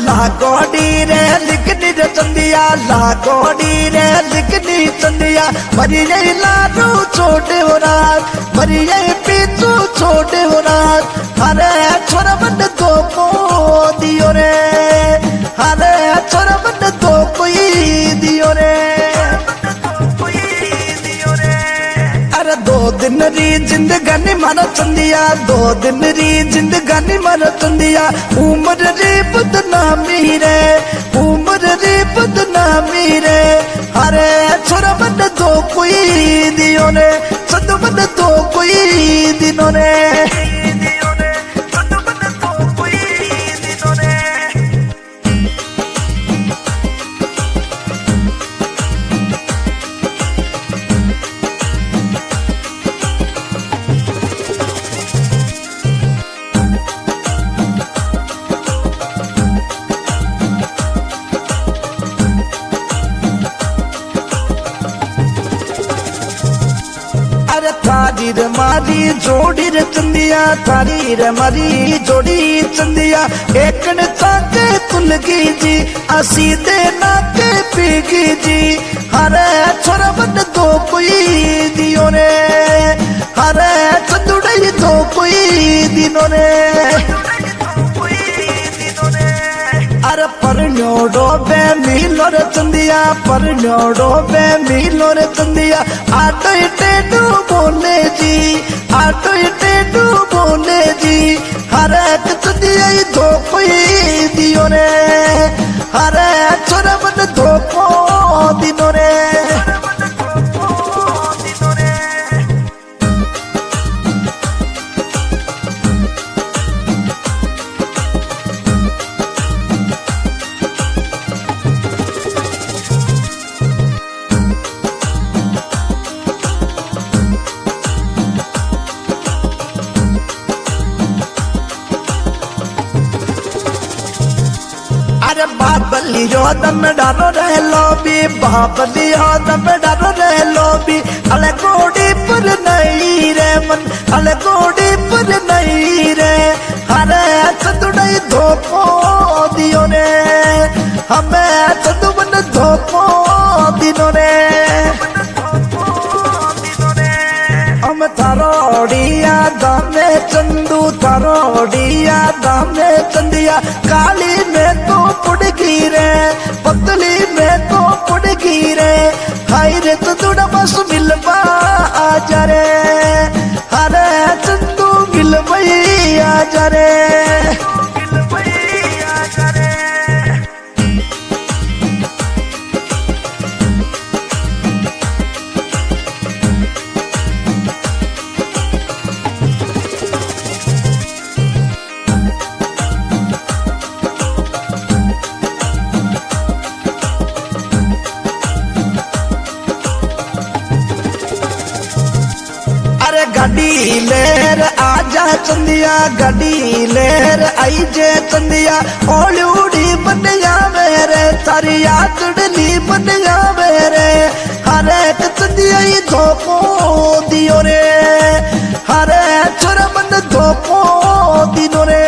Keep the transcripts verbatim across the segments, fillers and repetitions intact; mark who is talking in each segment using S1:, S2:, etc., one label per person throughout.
S1: लागोड़ी रे लिखनी रे चंदिया लागोड़ी रे लिखनी चंदिया मरी यही लाडू छोटे हो रात मरी यही पीछू छोटे हो रात अरे छोरा बन दो को दियो रे अरे छोरा बन दो कोई दियो रे अरे दो दिन री जिंदगानी मारो चंदिया दो दिन री जिंदगानी मारो चंदिया उम्र री बदनामी रे उम्र री बदनामी रे अरे छोरा बन दो कोई दियो रे सद बन दो कोई दिनो रे थारी रे मारी जोड़ी रे चंदिया थारी रे मारी जोड़ी चंदिया एक ने चाके तुलगी जी असी दे नाके पीगी जी हरे छोरा बन दो कोई दियो रे हरे चंदुड़ई दो कोई दिनो रे अरे परन्योड़ो बे मिलो रे चंदिया परन्योड़ो बे मिलो रे चंदिया आटो टेडू बोले जी आटो टेडू बोले जी हरे चंदिया दो कोई दियो रे हरे छोरा बन दो को दिनो रे बाबली दम डारो रह लोबी बाबली दम डारो रह लोबी अले गोड़ी पर नहीं रे मन अले गोड़ी पर नहीं रे हरे चंदुड़ई धोपो दियो रे हमें चंदुबन धोपो दिनो रे हम थारोड़िया दामे चंदू थारोड़िया दामे चंदिया काली में तो पुड़गी रे पतली में तो पुड़गी रे हाय रे चंदूड़ा बस मिलवा आजा रे हरे चंदू मिलवई आजा रे गड्डी लेर आजा चंदिया गड्डी लेर आई जे चंदिया ओलूड़ी बनया मेरे तारी यादड़ी बनया मेरे हरे चंदिया धोपो दियो रे हरे छोरा बन धोपो दिनो रे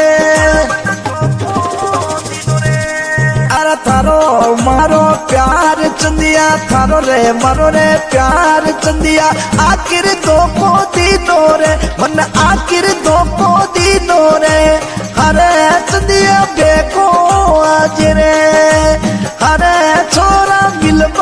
S1: अरे थारो मारो प्यार चंदिया थारो रे मारो रे प्यार चंदिया आखिर दो को दिनो रे मन आखिर दो को दिनो रे हरे चंदिया बेको आज रे हरे छोरा मिल